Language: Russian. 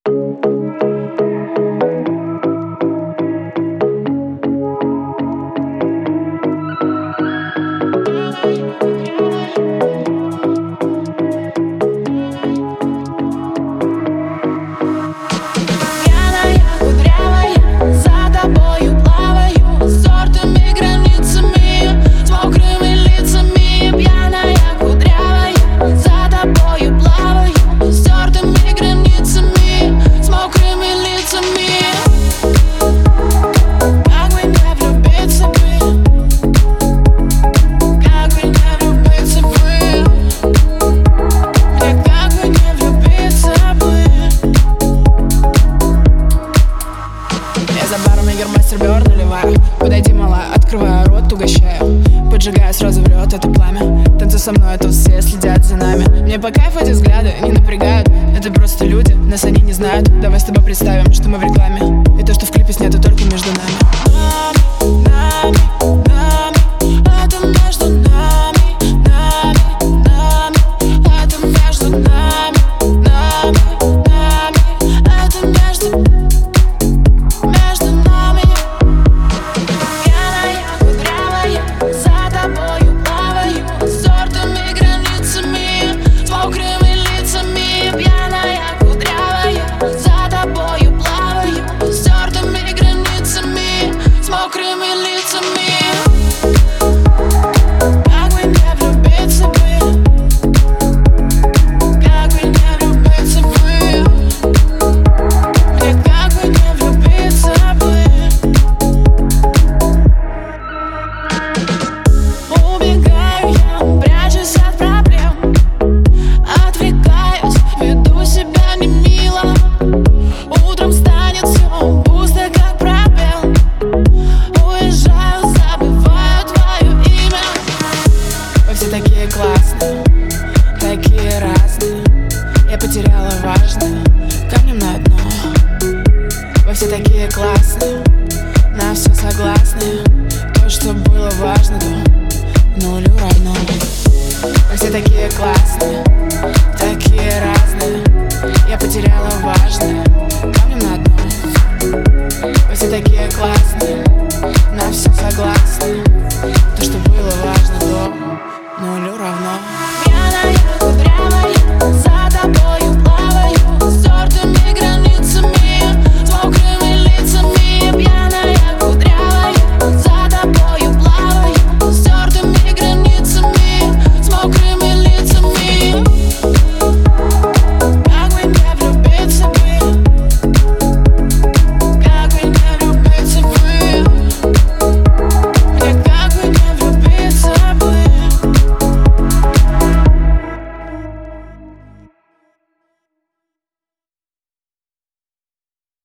Мастер Бёр наливаю. Подойди, мала, открываю рот, угощаю. Поджигая, сразу в лед это пламя. Танцуй со мной, а то все следят за нами. Мне по кайфу эти взгляды не напрягают. Это просто люди, нас они не знают. Давай с тобой представим, что мы в рекламе. И то, что в клипе снято только между нами. Это между нами, это между нами, это между такие классные, такие разные. Я потеряла важное камнем на дно. Вы все такие классные, на все согласны. То, что было важно, до нулю равно. Вы все такие классные,